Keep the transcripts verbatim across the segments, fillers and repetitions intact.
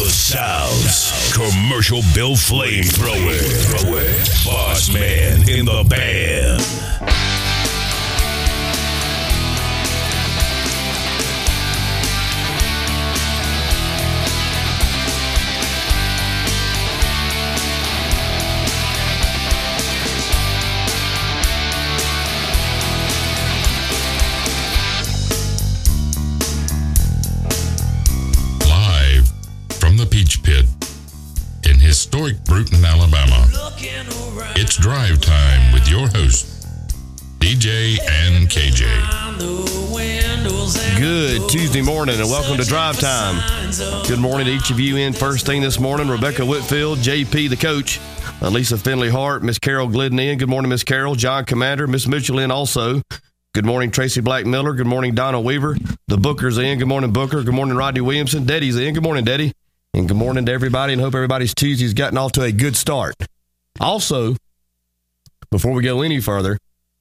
South's commercial Bill Flamethrower. Boss man in the band. The Peach Pit in historic Brewton, Alabama. It's drive time with your host, D J and K J. Good Tuesday morning and welcome to Drive Time. Good morning to each of you in first thing this morning. Rebecca Whitfield, J P the coach, Lisa Finley Hart, Miss Carol Glidden in. Good morning, Miss Carol. John Commander, Miss Mitchell in also. Good morning, Tracy Black Miller. Good morning, Donna Weaver. The Booker's in. Good morning, Booker. Good morning, Rodney Williamson. Daddy's in. Good morning, Daddy. And good morning to everybody, and hope everybody's Tuesday's gotten off to a good start. Also, before we go any further,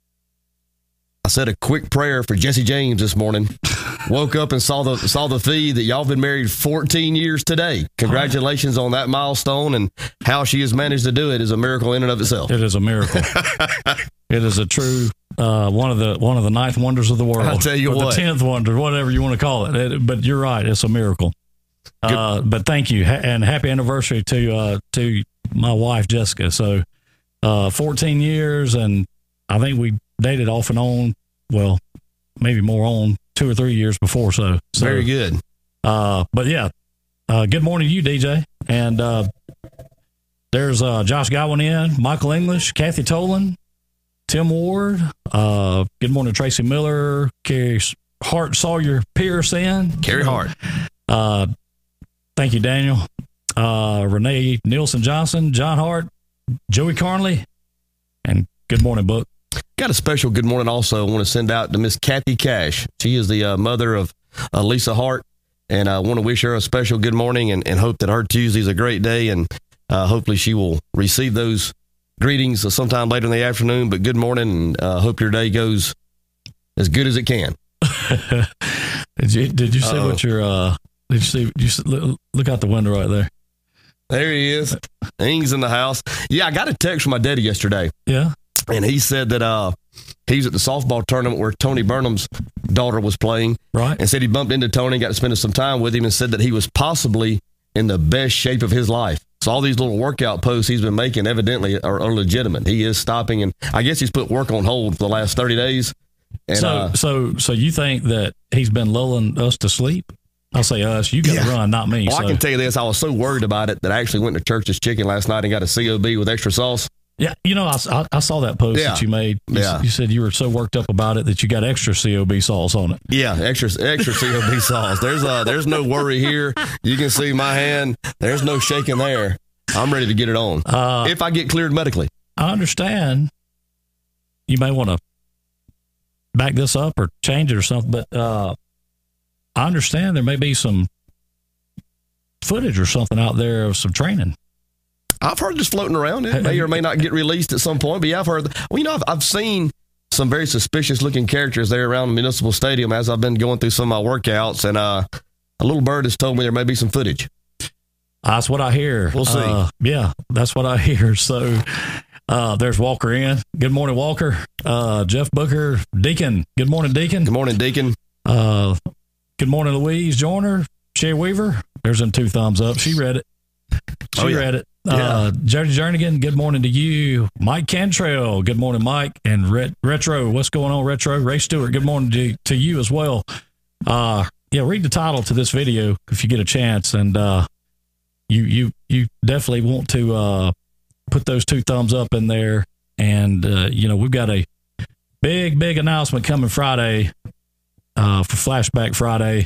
I said a quick prayer for Jesse James this morning. Woke up and saw the saw the feed that y'all been married fourteen years today. Congratulations on that milestone, and how she has managed to do it is a miracle in and of itself. It is a miracle. It is a true uh, one of the one of the ninth wonders of the world. I'll tell you or what, the tenth wonder, whatever you want to call it. it but you're right, it's a miracle. Uh, but thank you, ha- and happy anniversary to uh, to my wife Jessica. So, uh, fourteen years, and I think we dated off and on. Well, maybe more on two or three years before. So, so very good. Uh, but yeah, uh, good morning to you, D J. And uh, there's uh, Josh Godwin in, Michael English, Kathy Tolan, Tim Ward. Uh, good morning, Tracy Miller, Carrie Hart, Sawyer Pierce in, Carrie Hart. Uh, Thank you, Daniel. Uh, Renee Nielsen Johnson, John Hart, Joey Carnley, and good morning, Book. Got a special good morning also I want to send out to Miss Kathy Cash. She is the uh, mother of uh, Lisa Hart, and I want to wish her a special good morning and, and hope that her Tuesday is a great day, and uh, hopefully she will receive those greetings sometime later in the afternoon. But good morning, and uh, hope your day goes as good as it can. did you Did you see Uh-oh. what your uh, Did you see? You see, look, look out the window right there. There he is. Ing's in the house. Yeah, I got a text from my daddy yesterday. Yeah. And he said that uh, he's at the softball tournament where Tony Burnham's daughter was playing. Right. And said he bumped into Tony and got to spend some time with him, and said that he was possibly in the best shape of his life. So all these little workout posts he's been making evidently are, are legitimate. He is stopping, and I guess he's put work on hold for the last thirty days. And, so, uh, so, so you think that he's been lulling us to sleep? I'll say us. You got to yeah. run, not me. Well, so. I can tell you this. I was so worried about it that I actually went to Church's Chicken last night and got a C O B with extra sauce. Yeah, you know, I, I, I saw that post yeah. that you made. You, yeah. you said you were so worked up about it that you got extra C O B sauce on it. Yeah, extra extra C O B sauce. There's uh, there's no worry here. You can see my hand. There's no shaking there. I'm ready to get it on. Uh, if I get cleared medically. I understand. You may want to back this up or change it or something, but uh, I understand there may be some footage or something out there of some training. I've heard this floating around. It may or may not get released at some point, but yeah, I've heard. Well, you know, I've, I've seen some very suspicious looking characters there around the Municipal Stadium as I've been going through some of my workouts, and uh, a little bird has told me there may be some footage. That's what I hear. We'll see. Uh, yeah, that's what I hear. So uh, there's Walker in. Good morning, Walker. Uh, Jeff Booker, Deacon. Good morning, Deacon. Good morning, Deacon. Uh, good morning, Louise Joyner. Sherry Weaver. There's them two thumbs up. She read it. She oh, yeah. read it. Yeah. Uh, Jody Jernigan, good morning to you. Mike Cantrell, good morning, Mike. And Ret- Retro, what's going on, Retro? Ray Stewart, good morning to, to you as well. Uh, yeah, read the title to this video if you get a chance. And uh, you you you definitely want to uh, put those two thumbs up in there. And, uh, you know, we've got a big, big announcement coming Friday uh, for Flashback Friday.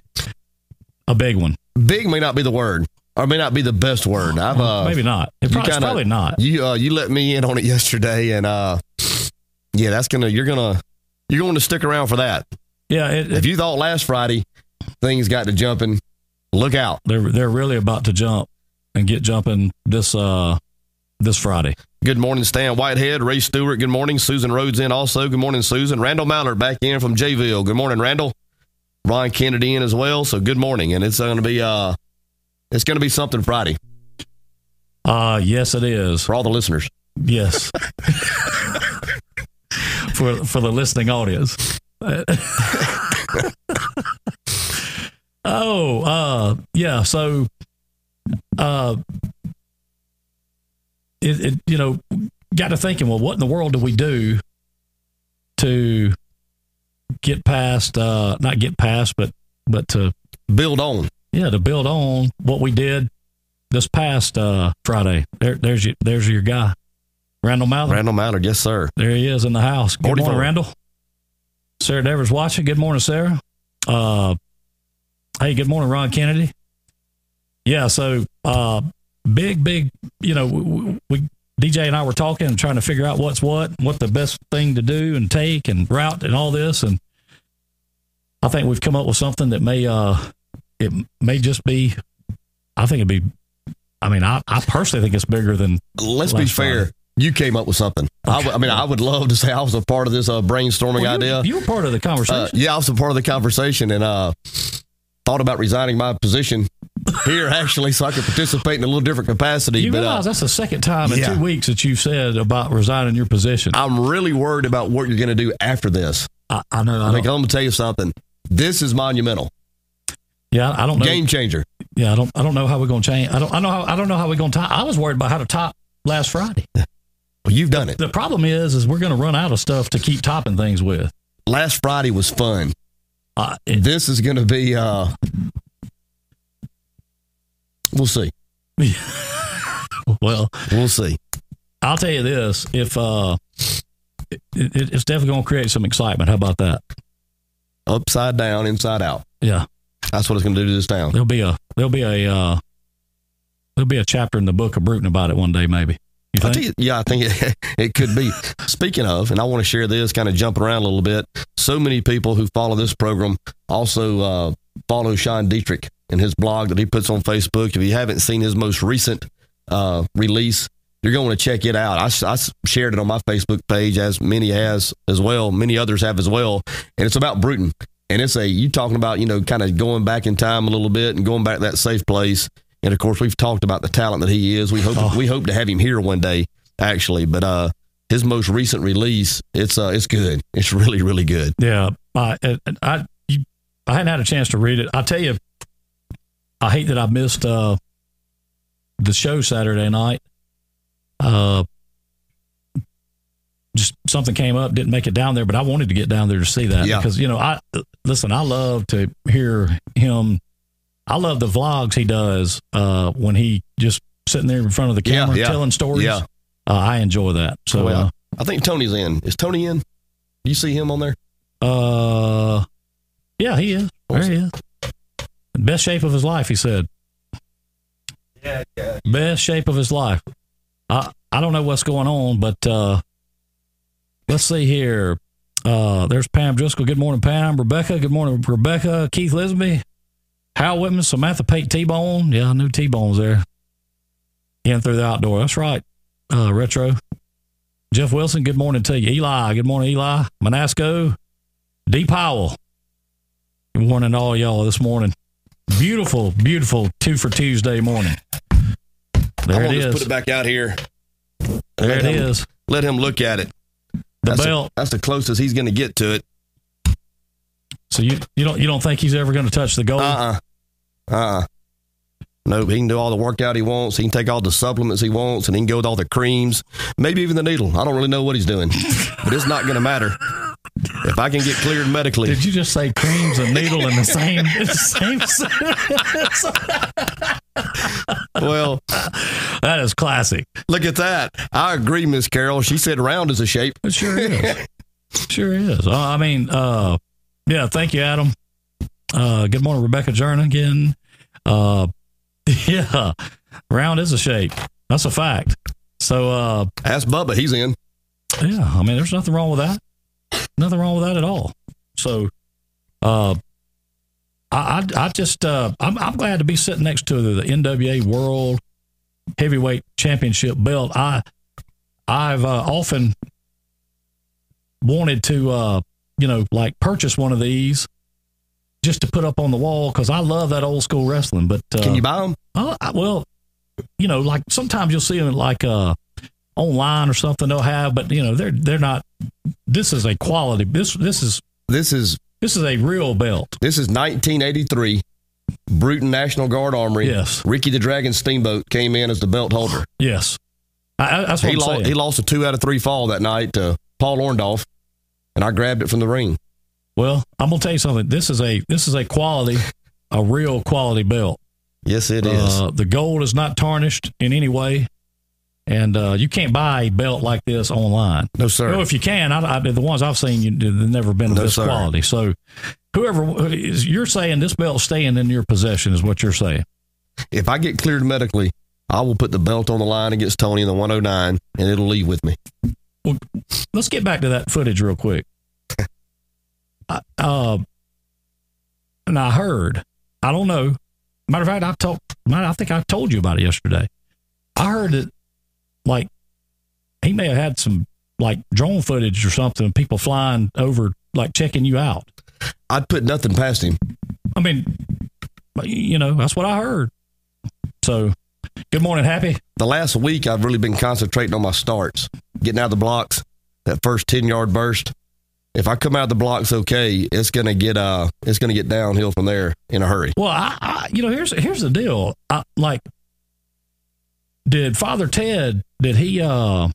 A big one. Big may not be the word. Or may not be the best word. I've uh, maybe not. It probably, kinda, it's probably not. You uh, you let me in on it yesterday, and uh, yeah, that's gonna you're gonna you're going to stick around for that. Yeah. It, if it, you thought last Friday things got to jumping, look out. They're they're really about to jump and get jumping this uh this Friday. Good morning, Stan Whitehead, Ray Stewart. Good morning, Susan Rhodes in also. Good morning, Susan. Randall Mallard back in from Jayville. Good morning, Randall. Ron Kennedy in as well. So good morning, and it's going to be uh. It's going to be something Friday. Uh, yes, it is. For all the listeners. Yes. for for the listening audience. oh, uh, yeah. So, uh, it, it you know got to thinking. Well, what in the world do we do to get past? Uh, not get past, but but to build on. Yeah, to build on what we did this past uh, Friday. There, there's your, there's your guy, Randall Mallard. Randall Mallard, yes, sir. There he is in the house. Good forty-four. morning, Randall. Sarah Devers watching. Good morning, Sarah. Uh, hey, good morning, Ron Kennedy. Yeah, so uh, big, big, you know, we, we D J and I were talking and trying to figure out what's what, what the best thing to do and take and route and all this. And I think we've come up with something that may, uh, it may just be, I think it'd be, I mean, I, I personally think it's bigger than. Let's be fair. Friday. You came up with something. Okay. I, w- I mean, I would love to say I was a part of this uh, brainstorming well, you, idea. You were part of the conversation. Uh, yeah, I was a part of the conversation and uh, thought about resigning my position here, actually, so I could participate in a little different capacity. You but, realize uh, that's the second time in yeah. two weeks that you've said about resigning your position. I'm really worried about what you're going to do after this. I, I know. I, I think I'm going to tell you something. This is monumental. Yeah, I don't know. Game changer. Yeah, I don't. I don't know how we're going to change. I don't. I know. How, I don't know how we're going to top. I was worried about how to top last Friday. Well, you've done it. The problem is, is we're going to run out of stuff to keep topping things with. Last Friday was fun. Uh, it, this is going to be. Uh, we'll see. well, we'll see. I'll tell you this: if uh, it, it, it's definitely going to create some excitement. How about that? Upside down, inside out. Yeah. That's what it's going to do to this town. There'll be a there'll be a uh, there'll be a chapter in the book of Bruton about it one day, maybe. You think? I tell you, yeah, I think it, it could be. Speaking of, and I want to share this, kind of jumping around a little bit. So many people who follow this program also uh, follow Sean Dietrich and his blog that he puts on Facebook. If you haven't seen his most recent uh, release, you're going to check it out. I, I shared it on my Facebook page, as many has as well. Many others have as well, and it's about Bruton. And it's a, you talking about, you know, kind of going back in time a little bit and going back to that safe place. And of course, we've talked about the talent that he is. We hope, oh. we hope to have him here one day, actually. But uh, his most recent release, it's uh, it's good. It's really, really good. Yeah. I, I, you, I hadn't had a chance to read it. I'll tell you, I hate that I missed uh, the show Saturday night. Uh, just something came up, didn't make it down there, but I wanted to get down there to see that yeah. because, you know, I listen, I love to hear him. I love the vlogs he does uh, when he just sitting there in front of the camera yeah, yeah. telling stories. Yeah. Uh, I enjoy that. So well, uh, I think Tony's in. Is Tony in? Do you see him on there? Uh, yeah, he is. There he is. Best shape of his life, he said. Yeah, yeah. Best shape of his life. I, I don't know what's going on, but uh, let's see here. Uh, there's Pam Driscoll. Good morning, Pam. Rebecca. Good morning, Rebecca. Keith Lisby. Hal Whitman. Samantha Pate T-Bone. Yeah, I knew T-Bone's there. In through the outdoor. That's right. Uh, Retro. Jeff Wilson. Good morning to you. Eli. Good morning, Eli. Manasco. D. Powell. Good morning to all y'all this morning. Beautiful, beautiful two for Tuesday morning. There I'm it gonna is. Just put it back out here. There let it him, is. Let him look at it. The that's belt. A, that's the closest he's going to get to it. So you you don't you don't think he's ever going to touch the goal? Uh uh-uh. uh. Nope. He can do all the workout he wants. He can take all the supplements he wants, and he can go with all the creams, maybe even the needle. I don't really know what he's doing, but it's not going to matter. If I can get cleared medically. Did you just say creams and needle in the same same Well, that is classic. Look at that. I agree, Miss Carol. She said round is a shape. It sure is. Sure is. Uh, I mean, uh, yeah, thank you, Adam. Uh, good morning, Rebecca Jernigan. Uh, yeah, round is a shape. That's a fact. So, uh, ask Bubba. He's in. Yeah, I mean, there's nothing wrong with that. Nothing wrong with that at all. So, uh, I, I, I just, uh, I'm, I'm glad to be sitting next to the, the N W A World Heavyweight Championship belt. I, I've uh, often wanted to, uh, you know, like purchase one of these just to put up on the wall because I love that old school wrestling. But uh, Can you buy them? Uh, I, well, you know, like sometimes you'll see them like uh, online or something they'll have, but you know, they're they're not. This is a quality. This this is This is this is a real belt. this is nineteen eighty-three. Bruton National Guard Armory. Yes. Ricky the Dragon Steamboat came in as the belt holder. Yes, I, I, that's what He I'm lost. saying. He lost a two out of three fall that night to Paul Orndorff, and I grabbed it from the ring. Well, I'm gonna tell you something. This is a this is a quality, a real quality belt. Yes, it is. Uh, the gold is not tarnished in any way, and uh, you can't buy a belt like this online. No, sir. Well, if you can, I, I, the ones I've seen, you, they've never been of No, this sir. quality. So, whoever is, you're saying this belt's staying in your possession is what you're saying. If I get cleared medically, I will put the belt on the line against Tony in the one oh nine, and it'll leave with me. Well, let's get back to that footage real quick. I, uh, and I heard, I don't know. Matter of fact, I told, I think I told you about it yesterday. I heard that, like, he may have had some like drone footage or something, people flying over, like checking you out. I'd put nothing past him. I mean, you know, that's what I heard. So, good morning, Happy. The last week, I've really been concentrating on my starts, getting out of the blocks, that first ten-yard burst. If I come out of the blocks okay, it's gonna get uh, it's gonna get downhill from there in a hurry. Well, I, I you know, here's here's the deal. I, like, did Father Ted? Did he? Uh,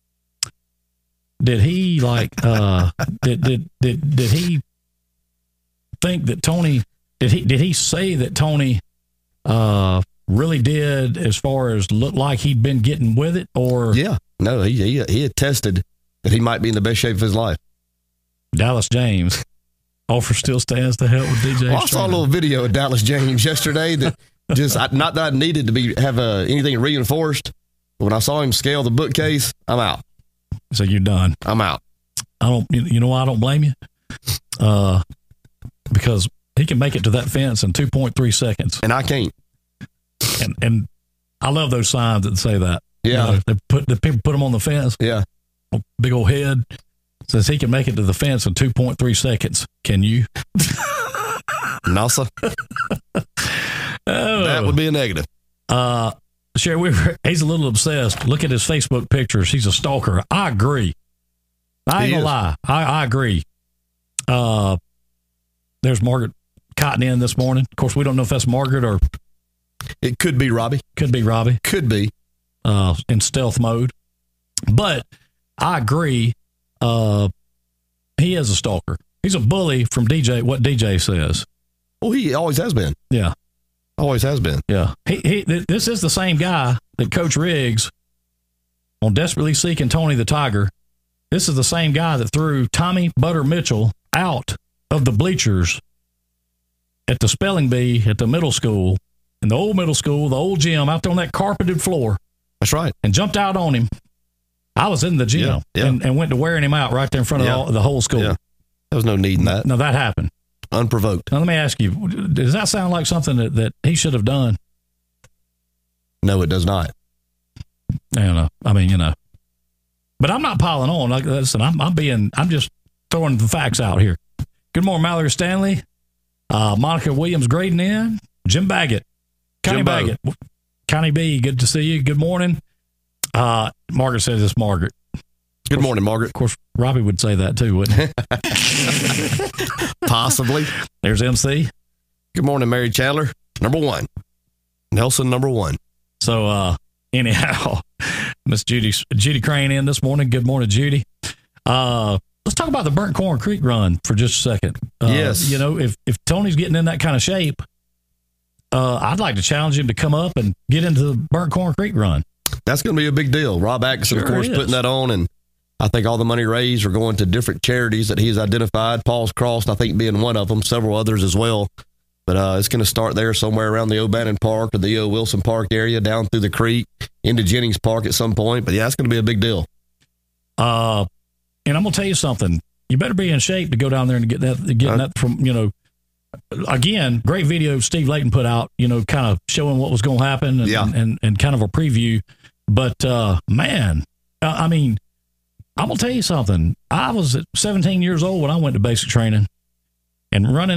did he like? Uh, did did did did he think that Tony? Did he did he say that Tony? Uh, really did as far as look like he'd been getting with it, or Yeah, no, he he he attested that he might be in the best shape of his life. Dallas James offer still stands to help with D J. Well, I saw a little video of Dallas James yesterday that just I, not that I needed to be have uh, anything reinforced. But when I saw him scale the bookcase, I'm out. So you're done. I'm out. I don't. You you know why I don't blame you? Uh, because he can make it to that fence in two point three seconds, And I can't. and and I love those signs that say that. Yeah. You know, they put the people put them on the fence. Yeah. Big old head says he can make it to the fence in two point three seconds. Can you? NASA. Oh, That would be a negative. Uh, Sherry Weaver, he's a little obsessed. Look at his Facebook pictures. He's a stalker. I agree. I ain't He gonna is. lie. I, I agree. Uh, there's Margaret Cotton in this morning. Of course, we don't know if that's Margaret or It could be Robbie. could be Robbie Could be. uh, in stealth mode. But I agree. Uh, he is a stalker. He's a bully from D J, what D J says. Well, he always has been. Yeah. Always has been. Yeah. He, he, th- this is the same guy that Coach Riggs on Desperately Seeking Tony the Tiger. This is the same guy that threw Tommy Butter Mitchell out of the bleachers at the spelling bee at the middle school, in the old middle school, the old gym, out there on that carpeted floor, That's right. and jumped out on him. I was in the gym Yeah, yeah. And, and went to wearing him out right there in front of Yeah. all, the whole school. Yeah. There was no need in that. Now, that happened. Unprovoked. Now, let me ask you, does that sound like something that, that he should have done? No, it does not. I don't know. I mean, you know. But I'm not piling on. Like, listen, I'm, I'm being, I'm just throwing the facts out here. Good morning, Mallory Stanley. Uh, Monica Williams grading in. Jim Baggett. Connie Jimbo. Baggett. Connie B, good to see you. Good morning. Uh, Margaret says it's Margaret. Good morning, Margaret. Of course, Robbie would say that too, wouldn't he? Possibly. There's M C. Good morning, Mary Chandler. Number one. Nelson, number one. So, uh, anyhow, Miss Judy, Judy Crane in this morning. Good morning, Judy. Uh, let's talk about the Burnt Corn Creek run for just a second. Uh, Yes. You know, if, if Tony's getting in that kind of shape, uh, I'd like to challenge him to come up and get into the Burnt Corn Creek run. That's going to be a big deal. Rob Atkinson, Sure of course, is. putting that on, and I think all the money raised are going to different charities that he's identified. Paul's Crossed, I think, being one of them, several others as well. But uh, it's going to start there somewhere around the O'Bannon Park or the E O. Wilson Park area, down through the creek, into Jennings Park at some point. But yeah, it's going to be a big deal. Uh, and I'm going to tell you something. You better be in shape to go down there and get that, getting Uh, that from, you know, again, great video Steve Layton put out, you know, kind of showing what was going to happen and, Yeah. and, and, and kind of a preview. But, uh, man, uh, I mean, I'm going to tell you something. I was at seventeen years old when I went to basic training, and running in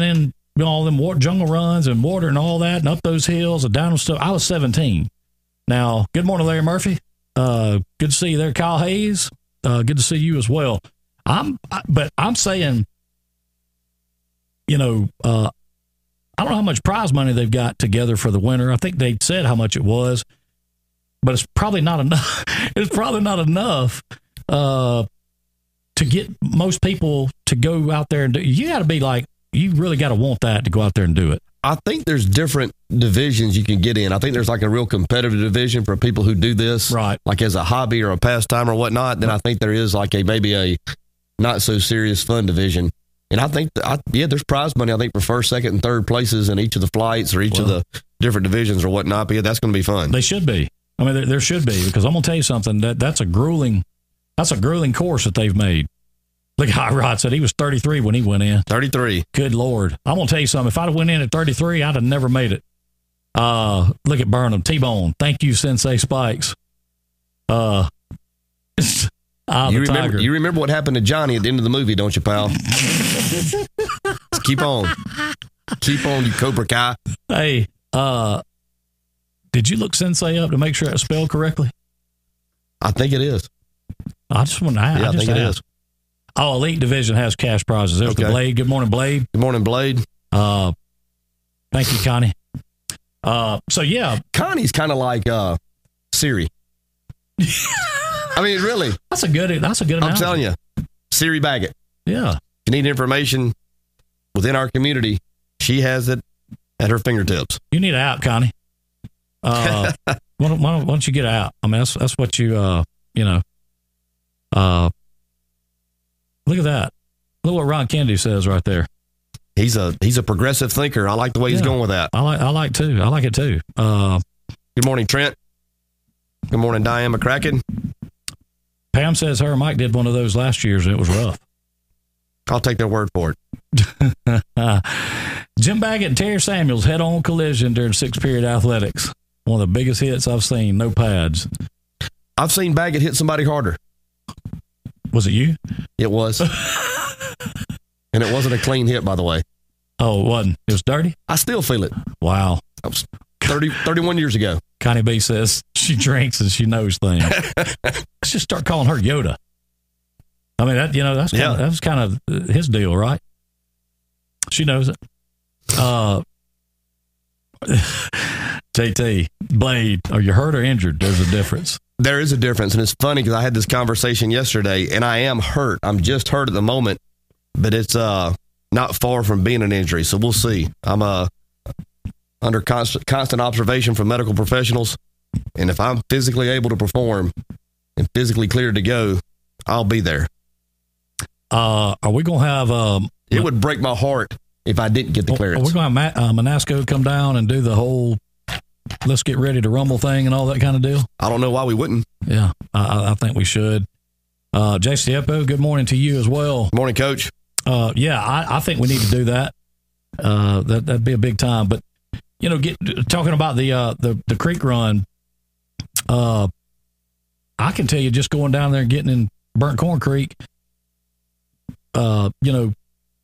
you know, all them water, jungle runs and water and all that, and up those hills and down stuff. I was seventeen. Now, good morning, Larry Murphy. Uh, good to see you there, Kyle Hayes. Uh, good to see you as well. I'm, I, but I'm saying, you know, uh, I don't know how much prize money they've got together for the winter. I think they said how much it was, but it's probably not enough. It's probably not enough uh, to get most people to go out there and do. You got to be like, you really got to want that to go out there and do it. I think there's different divisions you can get in. I think there's like a real competitive division for people who do this, right? Like as a hobby or a pastime or whatnot. Then I think there is like a maybe a not so serious fun division. And I think, that I, yeah, there's prize money, I think, for first, second, and third places in each of the flights or each well, of the different divisions or whatnot. But yeah, that's going to be fun. They should be. I mean, there, there should be, because I'm going to tell you something. That that's a grueling, that's a grueling course that they've made. Look, Hot Rod said he was thirty-three when he went in. thirty-three. Good Lord. I'm going to tell you something. If I'd have went in at thirty-three, I'd have never made it. Uh, look at Burnham. T-Bone. Thank you, Sensei Spikes. Uh, ah, you, the remember, tiger. you remember what happened to Johnny at the end of the movie, don't you, pal? Keep on. Keep on, you Cobra Kai. Hey, uh, did you look Sensei up to make sure it's spelled correctly? I think it is. I just want to ask. Yeah, I, I think it asked. is. Oh, Elite Division has cash prizes. There's Okay. the Blade. Good morning, Blade. Good morning, Blade. Uh, thank you, Connie. Uh, so yeah, Connie's kind of like uh, Siri. I mean, really. That's a good. That's a good. I'm analogy. telling you, Siri Baggett. Yeah. If you need information within our community, she has it at her fingertips. You need an app, Connie. Uh, why, don't, why, don't, why don't you get out? I mean, that's that's what you uh, you know. Uh, look at that. Look what Ron Kennedy says right there. He's a he's a progressive thinker. I like the way he's Yeah. going with that. I like I like too. I like it too. Uh, Good morning, Trent. Good morning, Diane McCracken. Pam says her and Mike did one of those last year's and it was rough. I'll take their word for it. uh, Jim Baggett and Terry Samuels head-on collision during six-period athletics. One of the biggest hits I've seen. No pads. I've seen Baggett hit somebody harder. Was it you? It was. And it wasn't a clean hit, by the way. Oh, it wasn't. It was dirty? I still feel it. Wow. That was thirty, thirty-one years ago. Connie B says she drinks and she knows things. Let's just start calling her Yoda. I mean, that you know, that's kind Yeah. of, that's kind of his deal, right? She knows it. Uh, J T, Blade, are you hurt or injured? There's a difference. There is a difference, and it's funny because I had this conversation yesterday, and I am hurt. I'm just hurt at the moment, but it's uh not far from being an injury, so we'll see. I'm uh under constant constant observation from medical professionals, and if I'm physically able to perform and physically cleared to go, I'll be there. Uh, are we gonna have um? It would break my heart if I didn't get the Are clearance. we gonna have Ma- uh, Manasco come down and do the whole let's get ready to rumble thing and all that kind of deal? I don't know why we wouldn't. Yeah, I, I think we should. Uh, J C Epo, good morning to you as well. Morning, Coach. Uh, yeah, I, I think we need to do that. Uh, that that'd be a big time. But you know, get talking about the uh, the the creek run. Uh, I can tell you, just going down there and getting in Burnt Corn Creek. Uh, you know,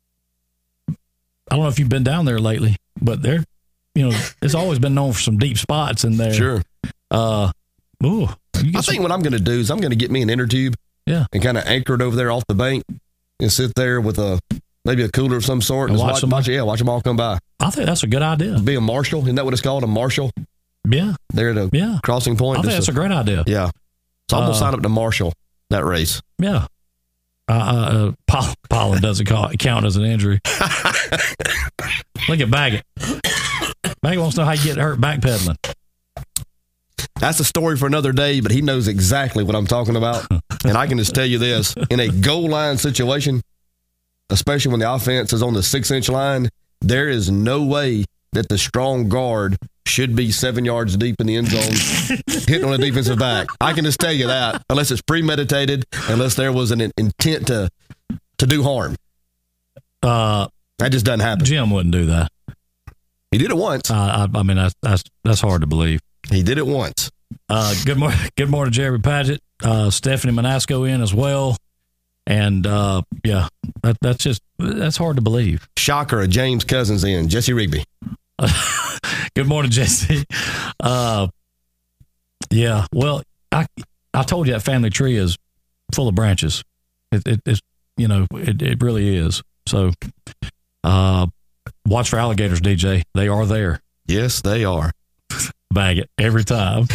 I don't know if you've been down there lately, but there, you know, it's always been known for some deep spots in there. Sure. Uh, ooh, you I get think some, what I'm going to do is I'm going to get me an inner tube. Yeah. And kind of anchor it over there off the bank and sit there with a maybe a cooler of some sort And just watch watch, them- watch, yeah, watch them all come by. I think that's a good idea. Be a marshal. Isn't that what it's called? A marshal? Yeah, There at a yeah. crossing point. I think Just that's a great idea. yeah. So I'm going Uh, to sign up to marshal that race. Yeah. Uh, uh, Paul, pollen doesn't call, count as an injury. Look at Baggett. Baggett wants to know how you get hurt backpedaling. That's a story for another day, but he knows exactly what I'm talking about. And I can just tell you this, in a goal line situation, especially when the offense is on the six-inch line, there is no way that the strong guard should be seven yards deep in the end zone hitting on a defensive back. I can just tell you that, unless it's premeditated, unless there was an intent to to do harm. Uh, That just doesn't happen. Jim wouldn't do that. He did it once. Uh, I, I mean, that's, that's that's hard to believe. He did it once. Uh, good morning, good morning, Jerry Paget. Uh, Stephanie Manasco in as well. And uh, yeah, that, that's just that's hard to believe. Shocker, a James Cousins in. Jesse Rigby. Good morning, Jesse. Uh, yeah, well, I I told you that family tree is full of branches. It, it, it's you know it, it really is. So, uh, watch for alligators, D J. They are there. Yes, they are. Bag it every time.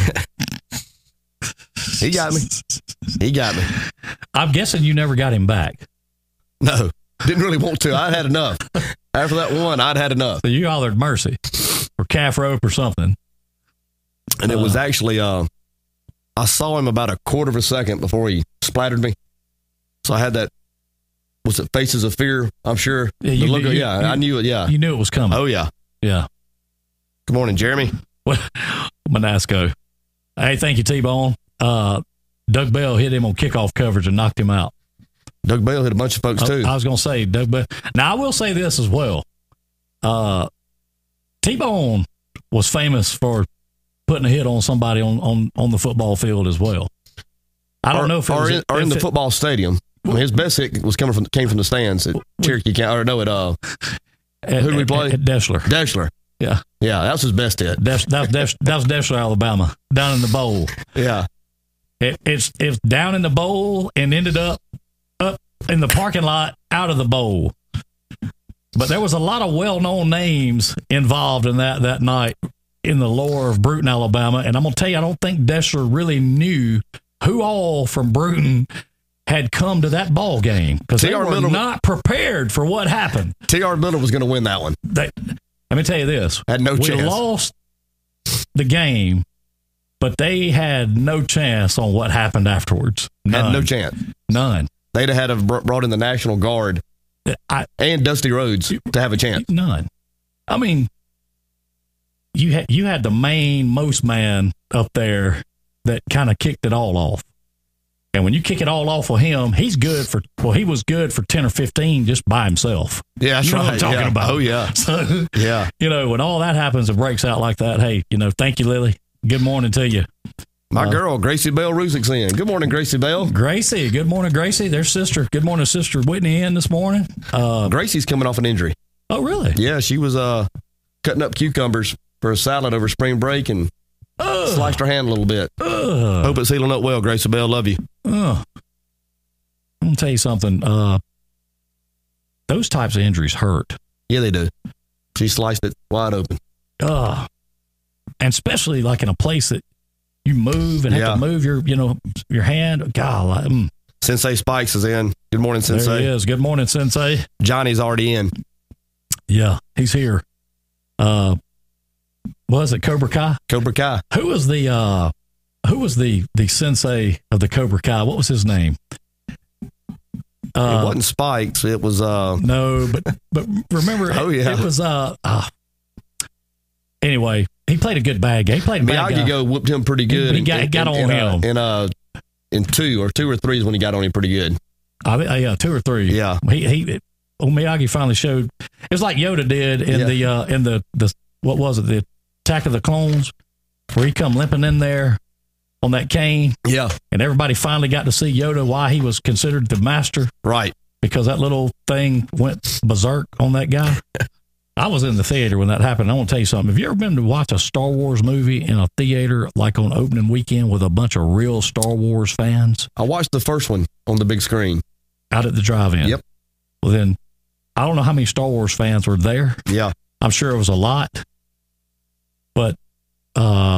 He got me. He got me. I'm guessing you never got him back. No, didn't really want to. I'd had enough. After that one, I'd had enough. So you hollered mercy or calf rope or something. And it was actually, uh, I saw him about a quarter of a second before he splattered me. So I had that, was it Faces of Fear? I'm sure. Yeah, The you, look you, of- yeah you, I knew it. Yeah. You knew it was coming. Oh, yeah. Yeah. Good morning, Jeremy. Manasco. Hey, thank you, T-Bone. Uh, Doug Bell hit him on kickoff coverage and knocked him out. Doug Bell hit a bunch of folks, too. I, I was going to say, Doug Bell. Now, I will say this as well. Uh, T-Bone was famous for putting a hit on somebody on, on, on the football field as well. I don't or, know if it or was... in, or if in the it, football stadium. I mean, his best hit was coming from came from the stands at Cherokee County. Or no, at uh, at, who did we at- play? At Deschler. Deschler. Yeah. Yeah, that was his best hit. Desch, that, was Desch, that was Deschler, Alabama, down in the bowl. Yeah. It, it's it's down in the bowl and ended up up in the parking lot out of the bowl. But there was a lot of well-known names involved in that that night in the lore of Bruton, Alabama. And I'm going to tell you, I don't think Deschler really knew who all from Bruton had come to that ball game because they were Miller, not prepared for what happened. T R. Miller was going to win that one. They, let me tell you this. Had no we chance. lost the game, but they had no chance on what happened afterwards. None. Had no chance. None. They'd have had to br- brought in the National Guard I, and Dusty Rhodes to have a chance. None. I mean, you had you had the main most man up there that kind of kicked it all off. And when you kick it all off with him, he's good for, well, he was good for ten or fifteen just by himself. Yeah, that's you know right. what I'm talking yeah. about. Oh, yeah. So, Yeah. you know, when all that happens and breaks out like that, hey, you know, thank you, Lily. Good morning to you. My Uh, girl, Gracie Bell Rusick's in. Good morning, Gracie Bell. Gracie, good morning, Gracie. Their sister. Good morning, Sister Whitney in this morning. Uh, Gracie's coming off an injury. oh, really? Yeah, she was uh, cutting up cucumbers for a salad over spring break and Ugh. sliced her hand a little bit. Ugh. Hope it's healing up well, Gracie Bell. Love you. Ugh. I'm going to tell you something. Uh, those types of injuries hurt. Yeah, they do. She sliced it wide open. Ugh. And especially like in a place that you move and have Yeah. to move your, you know, your hand. God, mm. Sensei Spikes is in. Good morning, There Sensei. he is. Good morning, Sensei. Johnny's already in. Yeah, he's here. Uh, was it Cobra Kai? Cobra Kai. Who was the uh, who was the the sensei of the Cobra Kai? What was his name? it Uh, wasn't Spikes. It was uh no, but but remember, Oh, yeah. it was uh, uh. Anyway, he played a good bad guy. He played a bad guy. Miyagi-Go whooped him pretty good. he got- in, got in, on in, uh, him. in uh in two or two or three is when he got on him pretty good. I mean, uh, yeah, two or three. Yeah. he he. Oh, Miyagi finally showed. It was like Yoda did in Yeah. the uh, in the the what was it, the Attack of the Clones, where he come limping in there on that cane, Yeah. and everybody finally got to see Yoda why he was considered the master, Right. because that little thing went berserk on that guy. I was in the theater when that happened. I want to tell you something. Have you ever been to watch a Star Wars movie in a theater like on opening weekend with a bunch of real Star Wars fans I watched the first one on the big screen. out at the drive-in? Yep. Well, then I don't know how many Star Wars fans were there. Yeah. I'm sure it was a lot, but uh,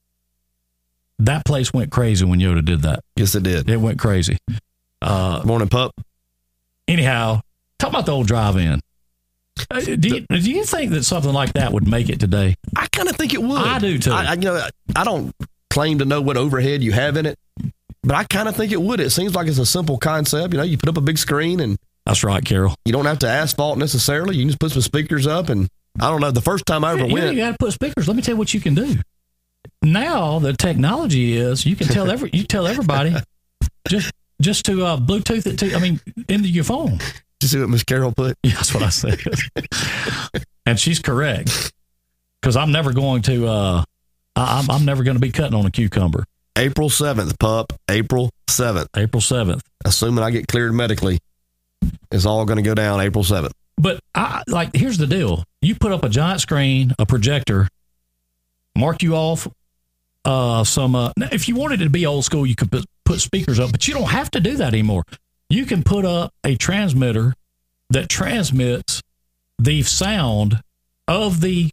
that place went crazy when Yoda did that. Yes, it did. It went crazy. Uh, Morning, pup. anyhow, talk about the old drive-in. Uh, do you, do you think that something like that would make it today? I kind of think it would. I do, too. I, I, you know, I don't claim to know what overhead you have in it, but I kind of think it would. It seems like it's a simple concept. You know, you put up a big screen and That's right, Carol. you don't have to asphalt necessarily. You can just put some speakers up and I don't know. The first time I ever You, went, you got to put speakers. Let me tell you what you can do. Now the technology is you can tell every you tell everybody just just to uh, Bluetooth it to I mean into your phone. did you see what Miss Carol put? Yeah, that's what I said. And she's correct, because I'm never going to. Uh, I, I'm I'm never going to be cutting on a cucumber. April seventh, pup. April seventh. April seventh. Assuming I get cleared medically, it's all going to go down April seventh. But, I, like, here's the deal. You put up a giant screen, a projector, mark you off uh, some... Uh, if you wanted it to be old school, you could put, put speakers up, but you don't have to do that anymore. You can put up a transmitter that transmits the sound of the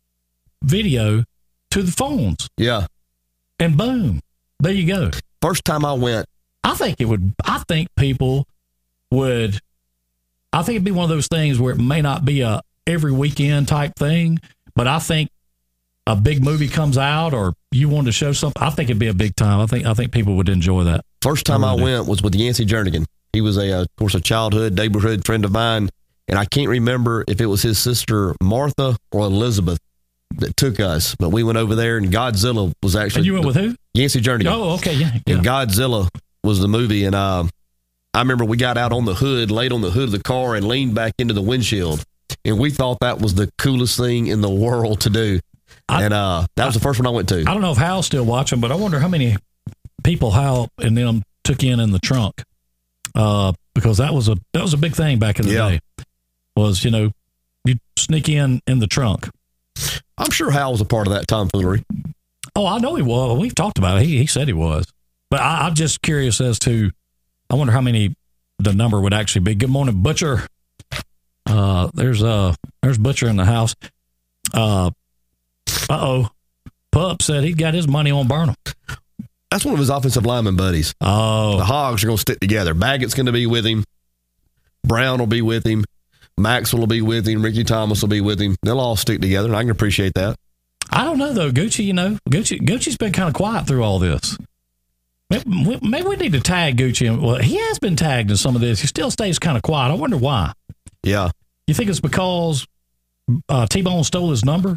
video to the phones. Yeah. And boom, there you go. First time I went, I think it would, I think people would, I think it'd be one of those things where it may not be a every weekend type thing, but I think a big movie comes out or you want to show something, I think it'd be a big time. I think, I think people would enjoy that. First time I, I went was with Yancey Jernigan. He was a, uh, of course, a childhood neighborhood friend of mine. And I can't remember if it was his sister Martha or Elizabeth that took us, but we went over there and Godzilla was actually. And you went with who? Yancey Jernigan. Oh, okay, yeah. yeah. And Godzilla was the movie, and uh, I remember we got out on the hood, laid on the hood of the car, and leaned back into the windshield, and we thought that was the coolest thing in the world to do. I, and uh, that was the first one I went to. I don't know if Hal's still watching, but I wonder how many people Hal and them took in in the trunk, uh, because that was a that was a big thing back in the yeah. day. Was, you know, you sneak in in the trunk. I'm sure Hal was a part of that tomfoolery. Oh, I know he was. We've talked about it. He, he said he was. But I, I'm just curious as to, I wonder how many the number would actually be. Good morning, Butcher. Uh, there's uh, there's Butcher in the house. Uh, uh-oh. Pup said he got his money on Burnham. That's one of his offensive lineman buddies. Oh. The Hogs are going to stick together. Baggett's going to be with him. Brown will be with him. Maxwell will be with him. Ricky Thomas will be with him. They'll all stick together, and I can appreciate that. I don't know, though. Gucci, you know, Gucci, Gucci's been kind of quiet through all this. Maybe, maybe we need to tag Gucci. Well, he has been tagged in some of this. He still stays kind of quiet. I wonder why. Yeah. You think it's because uh, T-Bone stole his number?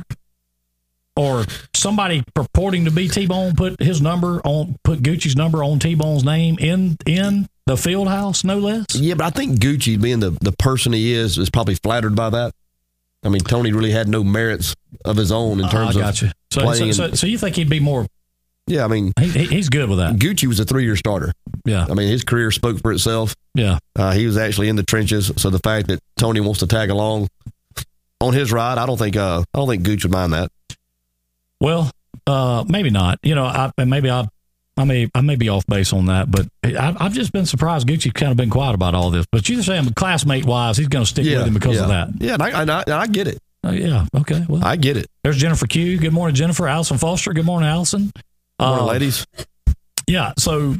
Or somebody purporting to be T-Bone put his number on, put Gucci's number on T-Bone's name in in the field house, no less? Yeah, but I think Gucci, being the, the person he is, is probably flattered by that. I mean, Tony really had no merits of his own in terms uh, I got you. So, of playing. So, so, so you think he'd be more... Yeah, I mean... He, he's good with that. Gucci was a three-year starter. Yeah. I mean, his career spoke for itself. Yeah. Uh, he was actually in the trenches, so the fact that Tony wants to tag along on his ride, I don't think uh, I don't think Gucci would mind that. Well, uh, maybe not. You know, I, maybe I, I may, I may be off base on that, but I, I've just been surprised. Gucci's kind of been quiet about all this. But you're saying, classmate wise, he's going to stick yeah, with him because yeah. of that. Yeah, and I, and I, and I get it. Uh, yeah. Okay. Well, I get it. There's Jennifer Q. Good morning, Jennifer. Allison Foster. Good morning, Allison. Good morning, uh, ladies. Yeah. So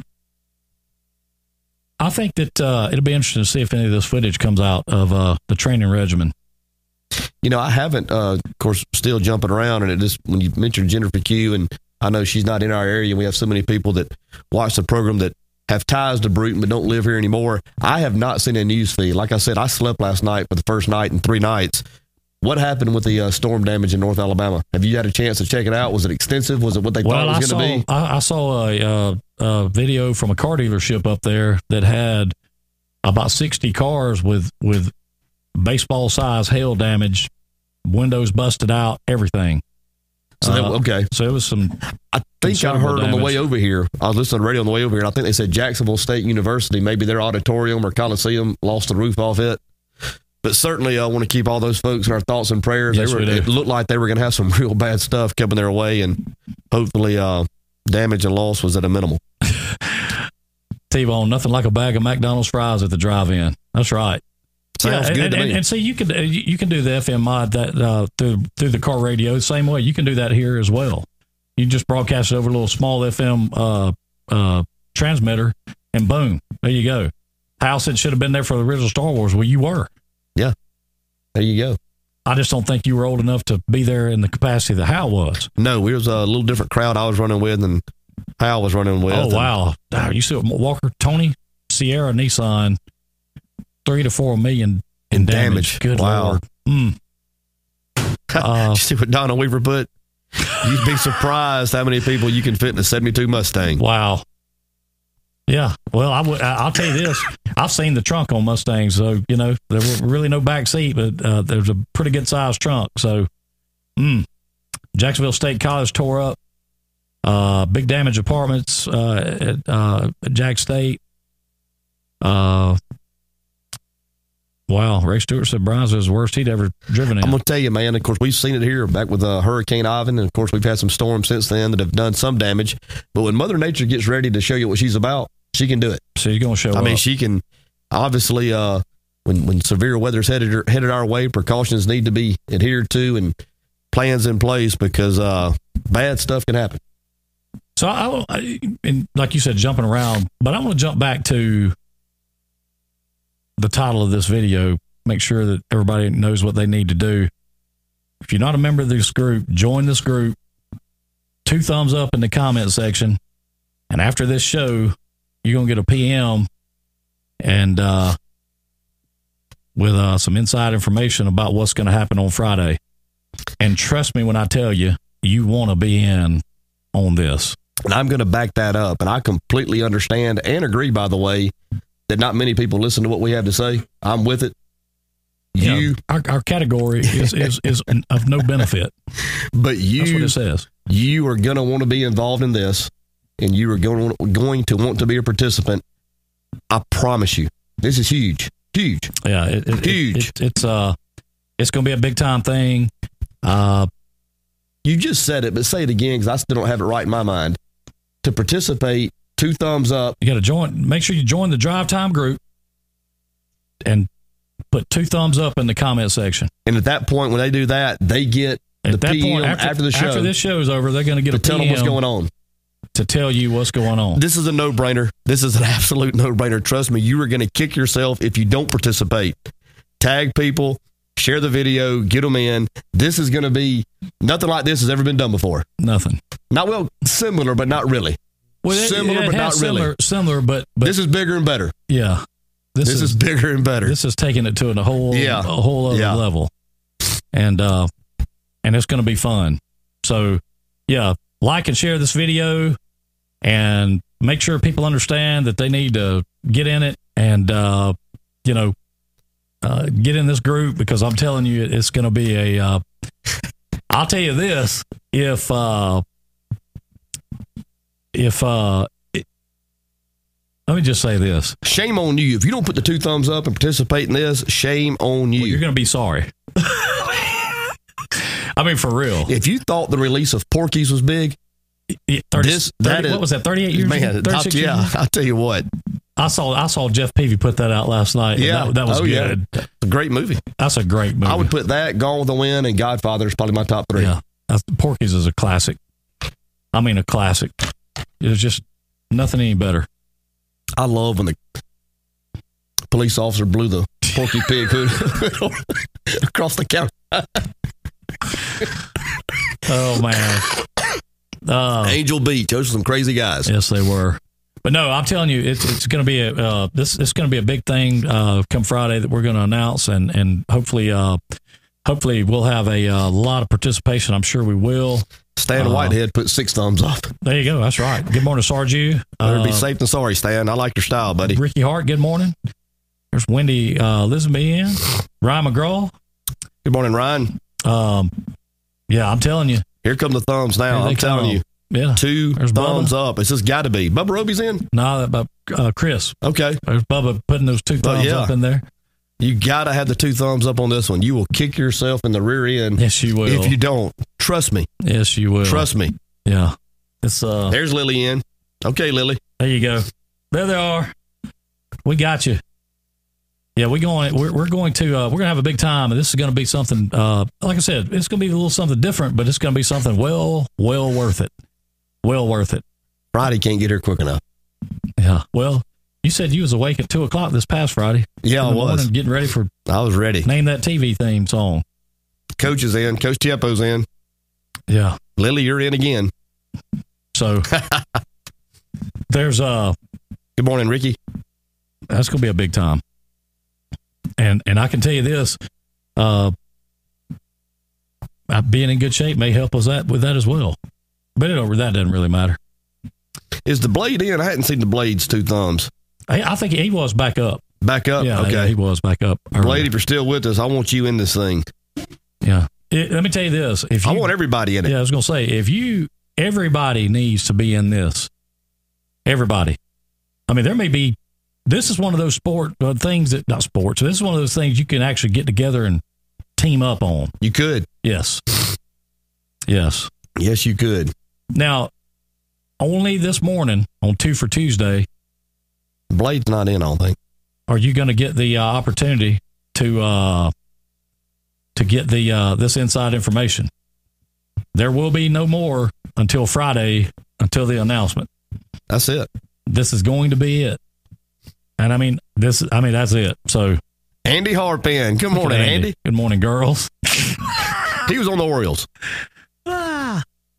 I think that uh, it'll be interesting to see if any of this footage comes out of uh, the training regimen. You know, I haven't, uh, of course, still jumping around, and it just, when you mentioned Jennifer Q, and I know she's not in our area, and we have so many people that watch the program that have ties to Bruton but don't live here anymore. I have not seen a news feed. Like I said, I slept last night for the first night in three nights. What happened with the uh, storm damage in North Alabama? Have you had a chance to check it out? Was it extensive? Was it what they well, thought it was going to be? I, I saw a, uh, a video from a car dealership up there that had about sixty cars with, with baseball size hail damage, windows busted out, everything. So that, okay. So it was some. I think I heard damage on the way over here. I was listening to the radio on the way over here, and I think they said Jacksonville State University, maybe their auditorium or Coliseum, lost the roof off it. But certainly, I want to keep all those folks in our thoughts and prayers. Yes, they were, we do. It looked like they were going to have some real bad stuff coming their way, and hopefully, uh, damage and loss was at a minimal. T-Bone, nothing like a bag of McDonald's fries at the drive-in. That's right. Sounds yeah, good and, to and, me. And see, you can you can do the F M mod that uh, through through the car radio the same way. You can do that here as well. You just broadcast it over a little small F M uh, uh, transmitter, and boom, there you go. Hal said should have been there for the original Star Wars. Well, you were. Yeah, there you go. I just don't think you were old enough to be there in the capacity that Hal was. No, we was a little different crowd I was running with than Hal was running with. Oh, wow. wow. You see what Walker, Tony, Sierra, Nissan, three to four million in, in damage. damage. Good wow. Lord. Mm. Uh, you see what Donna Weaver put? You'd be surprised how many people you can fit in a seventy-two Mustang. Wow. Yeah. Well, I would, I'll tell you this. I've seen the trunk on Mustangs, so, you know, there was really no back seat, but uh, there's a pretty good sized trunk. So, mm. Jacksonville State College tore up. Uh, Big Damage Apartments uh, at uh, Jack State. Uh, wow, Ray Stewart said Browns was the worst he'd ever driven in. I'm going to tell you, man, of course, we've seen it here back with uh, Hurricane Ivan, and of course, we've had some storms since then that have done some damage. But when Mother Nature gets ready to show you what she's about, she can do it. She's going to show I up. mean, she can, obviously, uh, when, when severe weather's headed, headed our way, precautions need to be adhered to and plans in place because uh, bad stuff can happen. So, I, I, and like you said, jumping around, but I want to jump back to the title of this video, make sure that everybody knows what they need to do. If you're not a member of this group, join this group. Two thumbs up in the comment section. And after this show, you're going to get a P M and uh, with uh, some inside information about what's going to happen on Friday. And trust me when I tell you, you want to be in on this. And I'm going to back that up. And I completely understand and agree, by the way, that not many people listen to what we have to say. I'm with it. You, yeah, our, our category is, is, is of no benefit. But you, that's what it says. You are going to want to be involved in this, and you are going, going to want to be a participant. I promise you. This is huge. Huge. Yeah, it, it, huge. It, it, it's uh, it's going to be a big time thing. Uh, you just said it, but say it again because I still don't have it right in my mind. To participate, two thumbs up. You got to join. Make sure you join the Drive Time group and put two thumbs up in the comment section. And at that point, when they do that, they get at the that P M point after, after the show. After this show is over, they're going to get to a tell P M them what's going on. To tell you what's going on. This is a no-brainer. This is an absolute no-brainer. Trust me, you are going to kick yourself if you don't participate. Tag people, share the video, get them in. This is going to be nothing like this has ever been done before. Nothing. Not well, similar, but not really. Well, it, similar, it but not similar, really. Similar, but, but this is bigger and better. Yeah. This, this is, is bigger and better. This is taking it to a whole, yeah. a whole other yeah. level. And, uh, and it's going to be fun. So, yeah, like and share this video and make sure people understand that they need to get in it and, uh, you know, uh, get in this group because I'm telling you, it's going to be a, uh, I'll tell you this, if, uh, if, uh, it, let me just say this. Shame on you. If you don't put the two thumbs up and participate in this, shame on you. Well, you're going to be sorry. I mean, for real. If you thought the release of Porky's was big, thirty, this, thirty, that is, what was that, thirty-eight years man, ago? I'll, yeah, years? I'll tell you what. I saw I saw Jeff Peavy put that out last night. Yeah. That, that was oh, good. Yeah. A great movie. That's a great movie. I would put that, Gone with the Wind, and Godfather is probably my top three. Yeah. That's, Porky's is a classic. I mean, a classic. There's just nothing any better. I love when the police officer blew the Porky Pig hood across the counter. Oh, man. Uh, Angel Beach. Those are some crazy guys. Yes, they were. But no, I'm telling you, it's it's going to be a uh, this it's going to be a big thing uh, come Friday that we're going to announce, and and hopefully uh, hopefully we'll have a, a lot of participation. I'm sure we will. Stan uh, Whitehead put six thumbs up. There you go. That's right. Good morning, Sarju. Better uh, be safe than sorry, Stan. I like your style, buddy. Ricky Hart. Good morning. There's Wendy uh, Lisbon. Ryan McGraw. Good morning, Ryan. Um, yeah, I'm telling you. Here come the thumbs now. I'm telling you. Yeah. Two There's thumbs Bubba. up. It's just got to be. Bubba Roby's in? No, about uh, Chris. Okay. There's Bubba putting those two thumbs yeah. up in there. You got to have the two thumbs up on this one. You will kick yourself in the rear end. Yes, you will. If you don't, trust me. Yes, you will. Trust me. Yeah. It's uh. There's Lily in. Okay, Lily. There you go. There they are. We got you. Yeah, we going. We're we're going to. Uh, we're gonna have a big time, and this is going to be something. Uh, like I said, it's going to be a little something different, but it's going to be something well, well worth it. Well worth it. Friday can't get here quick enough. Yeah. Well, you said you was awake at two o'clock this past Friday. Yeah, I was morning, getting ready for. I was ready. Name that T V theme song. Coach is in. Coach Tiepo's in. Yeah. Lily, you're in again. So there's uh. Good morning, Ricky. That's going to be a big time. And and I can tell you this, uh, being in good shape may help us that with that as well. But it over that doesn't really matter. Is the blade in? I hadn't seen the blade's two thumbs. I, I think he was back up. Back up? Yeah, okay. Yeah, he was back up. Earlier. Blade, if you're still with us, I want you in this thing. Yeah. It, let me tell you this. If you, I want everybody in it. Yeah, I was going to say, if you Everybody needs to be in this. Everybody. I mean, there may be, this is one of those sport uh, things that, not sports, this is one of those things you can actually get together and team up on. You could. Yes. Yes. Yes, you could. Now, only this morning on Two for Tuesday, Blade's not in, I don't think. are you going to get the uh, opportunity to uh, to get the uh, this inside information. There will be no more until Friday, until the announcement. That's it. This is going to be it. And I mean, this, I mean, that's it. So, Andy Harpin. Good morning, Andy. Andy. Good morning, girls. He was on the Orioles. Ah.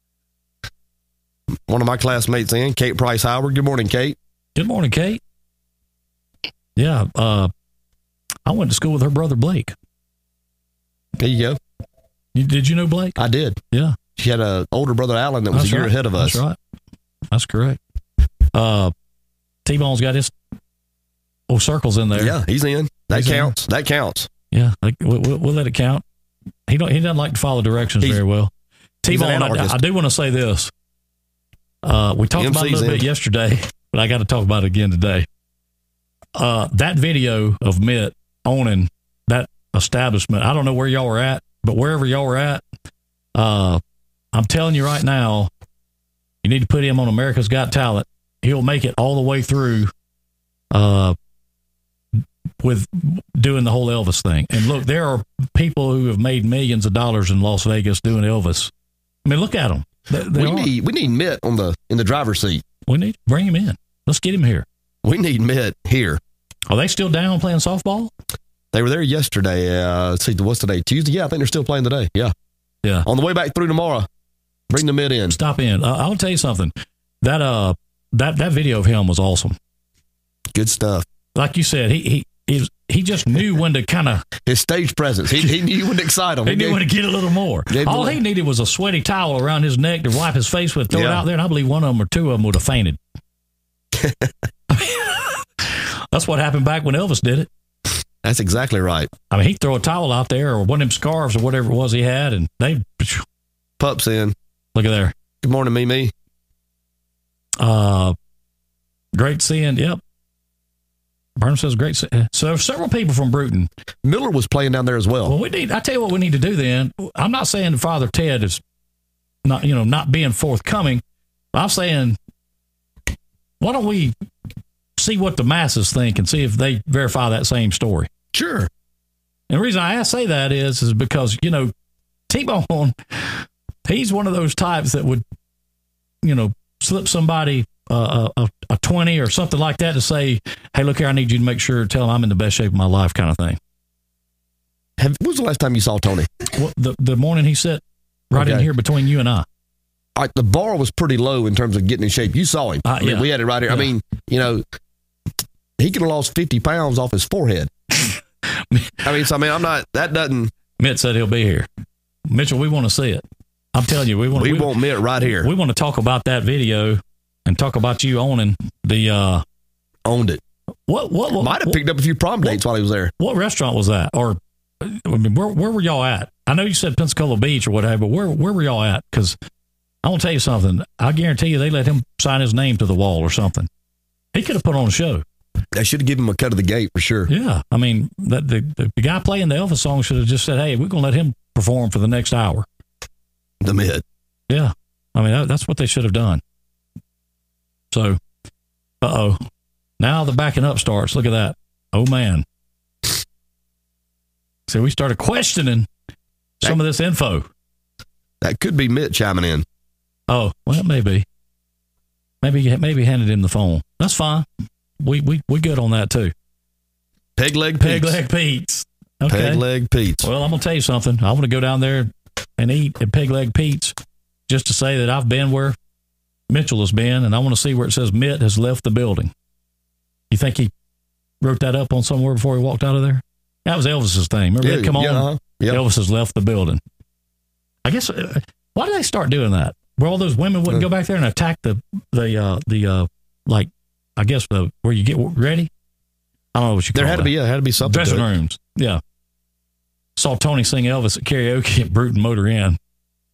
One of my classmates in, Kate Price Howard. Good morning, Kate. Good morning, Kate. Yeah, uh, I went to school with her brother, Blake. There you go. You, did you know Blake? I did. Yeah. She had an older brother, Alan, that was That's a year right. ahead of us. That's right. That's correct. Uh, T-Bone's got his oh circles in there. Yeah, he's in. That He's counts. in. That counts. Yeah, like, we'll, we'll, we'll let it count. He don't. He doesn't like to follow directions He's, very well. T-Bone, I, I, I do want to say this. Uh, we talked M C's about it a little in. bit yesterday, but I got to talk about it again today. Uh, that video of Mitt owning that establishment, I don't know where y'all were at, but wherever y'all were at, uh, I'm telling you right now, you need to put him on America's Got Talent. He'll make it all the way through uh, with doing the whole Elvis thing. And look, there are people who have made millions of dollars in Las Vegas doing Elvis. I mean, look at them. They, they we are. need we need Mitt on the in the driver's seat. We need to bring him in. Let's get him here. We need Mitt here. Are they still down playing softball? They were there yesterday. Uh, let's see, what's today? Tuesday? Yeah, I think they're still playing today. Yeah. Yeah. On the way back through tomorrow, bring the Mitt in. Stop in. Uh, I'll tell you something. That uh, that that video of him was awesome. Good stuff. Like you said, he he he, was, he just knew when to kind of his stage presence. He, he knew when to excite him. He, he knew gave, when to get a little more. All he needed was a sweaty towel around his neck to wipe his face with, throw yeah. it out there, and I believe one of them or two of them would have fainted. That's what happened back when Elvis did it. That's exactly right. I mean, he'd throw a towel out there or one of them scarves or whatever it was he had, and they pups in. Look at there. Good morning, Mimi. Uh, great seeing. Yep. Burnham says great. See- so several people from Bruton. Miller was playing down there as well. Well, we need. I tell you what we need to do. Then I'm not saying Father Ted is not, you know, not being forthcoming. I'm saying, why don't we see what the masses think and see if they verify that same story? Sure. And the reason I say that is, is because, you know, T-Bone, he's one of those types that would, you know, slip somebody uh, a, a twenty or something like that to say, hey, look here, I need you to make sure, tell him I'm in the best shape of my life kind of thing. Have, when was the last time you saw Tony? Well, the, the morning he sat right okay. in here between you and I. All right, the bar was pretty low in terms of getting in shape. You saw him. Uh, I mean, yeah. We had it right here. Yeah. I mean, you know, he could have lost fifty pounds off his forehead. I mean, so I mean, I'm not, that doesn't. Mitt said he'll be here. Mitchell, we want to see it. I'm telling you, we want we, we want Mitt right here. We want to talk about that video and talk about you owning the, uh, owned it. What, what, what might have what, picked up a few prom dates what, while he was there. What restaurant was that? Or, I mean, where, where were y'all at? I know you said Pensacola Beach or whatever, but where, where were y'all at? Because I want to tell you something. I guarantee you they let him sign his name to the wall or something. He could have put on a show. They should have given him a cut of the gate for sure. Yeah. I mean, that the, the, the guy playing the Elvis song should have just said, hey, we're going to let him perform for the next hour. The Mitt. Yeah. I mean, that, that's what they should have done. So, uh-oh. Now the backing up starts. Look at that. Oh, man. So we started questioning that, some of this info. That could be Mitt chiming in. Oh, well, maybe. Maybe maybe handed him the phone. That's fine. We we we good on that, too. Peg leg Peg leg Pete's. Okay. Peg leg Pete's. Well, I'm going to tell you something. I want to go down there and eat at Peg leg Pete's just to say that I've been where Mitchell has been, and I want to see where it says Mitt has left the building. You think he wrote that up on somewhere before he walked out of there? That was Elvis's thing. Remember yeah, that? Come on. Yeah, uh-huh. Yep. Elvis has left the building. I guess, uh, why did they start doing that? Where all those women wouldn't uh, go back there and attack the, the, uh, the, uh, like, I guess, the, where you get ready? I don't know what you call There had that. to be, yeah, there had to be something. Dressing rooms. Yeah. Saw Tony sing Elvis at karaoke at Bruton Motor Inn.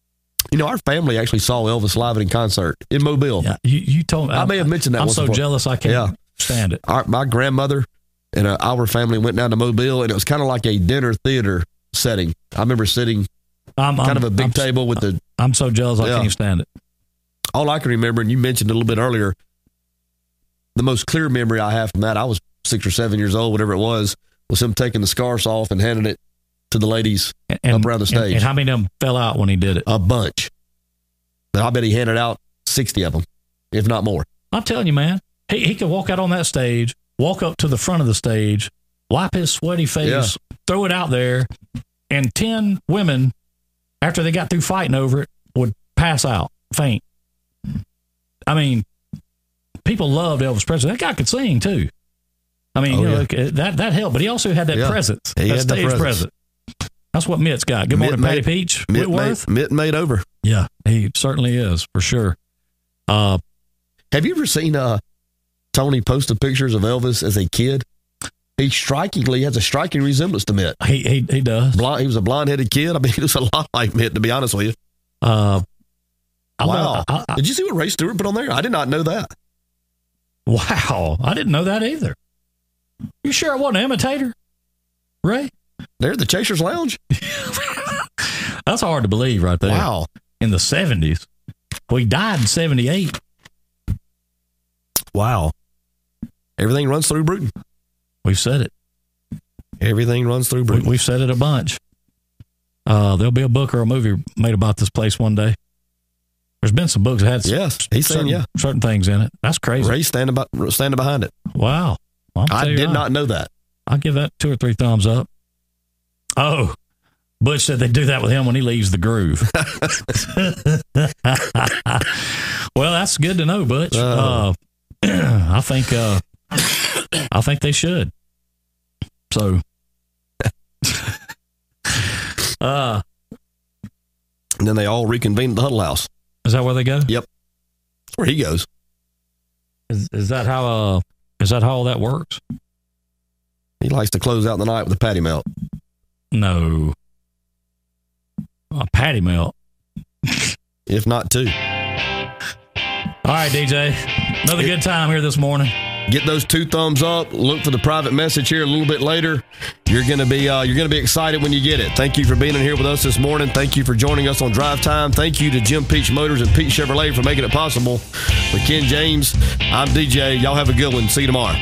You know, our family actually saw Elvis live in concert in Mobile. Yeah, you, you told me. I may have mentioned that I'm once so before. jealous I can't Yeah. stand it. Our, my grandmother and uh, our family went down to Mobile, and it was kind of like a dinner theater setting. I remember sitting I'm, kind I'm, of a big I'm, table with the. I'm so jealous I Yeah. can't stand it. All I can remember, and you mentioned it a little bit earlier, the most clear memory I have from that, I was six or seven years old, whatever it was, was him taking the scarves off and handing it to the ladies And, up around the and- stage. And, how many of them fell out when he did it? A bunch. I bet he handed out sixty of them, if not more. I'm telling you, man, he, he could walk out on that stage, walk up to the front of the stage, wipe his sweaty face, Yeah. throw it out there, and ten women, after they got through fighting over it, would pass out, faint. I mean, people loved Elvis Presley. That guy could sing too. I mean, Oh, you know, yeah. like, uh, that that helped, but he also had that Yeah. presence, He that had the stage presence. presence. That's what Mitt's got. Good morning, Mitt Patty made- Peach Mitt Whitworth. made, Mitt made over. Yeah, he certainly is for sure. Uh, Have you ever seen uh, Tony post the pictures of Elvis as a kid? He strikingly has a striking resemblance to Mitt. he he he does. Blonde, he was a blonde-headed kid. I mean, he was a lot like Mitt, to be honest with you. Uh, I Wow. love- I- I- Did you see what Ray Stewart put on there? I did not know that. Wow, I didn't know that either. You sure I wasn't an imitator, Ray? There at the Chasers Lounge? That's hard to believe right there. Wow. In the seventies. We died in seventy-eight. Wow. Everything runs through Bruton. We've said it. Everything runs through We, Bruton. we've said it a bunch. Uh, there'll be a book or a movie made about this place one day. There's been some books that had s- Yes, he's saying certain, yeah. certain things in it. That's crazy. Ray standing, by, standing behind it. Wow. I'll I tell you did what, not know that. I'll give that two or three thumbs up. Oh, Butch said they do that with him when he leaves the groove. Well, that's good to know, Butch. Oh. Uh, I think uh, I think they should. So, uh, And then they all reconvened at the Huddle House. is that where they go? Yep. That's where he goes. Is, is that how? Uh, is that how all that works? He likes to close out the night with a patty melt. No, a patty melt. If not two. All right, D J. Another good time here this morning. Get those two thumbs up. Look for the private message here a little bit later. You're gonna be uh, you're gonna be excited when you get it. Thank you for being in here with us this morning. Thank you for joining us on Drive Time. Thank you to Jim Peach Motors and Pete Chevrolet for making it possible. For Ken James, I'm D J. Y'all have a good one. See you tomorrow.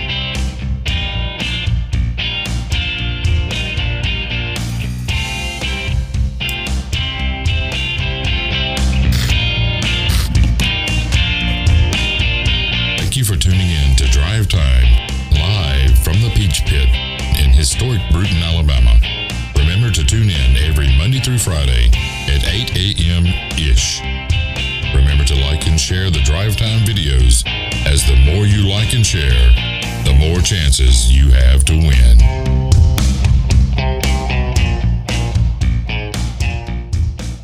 Thank you for tuning in to Drive Time, live from the Peach Pit in historic Bruton, Alabama. Remember to tune in every Monday through Friday at eight a.m.-ish. Remember to like and share the Drive Time videos, as the more you like and share, the more chances you have to win.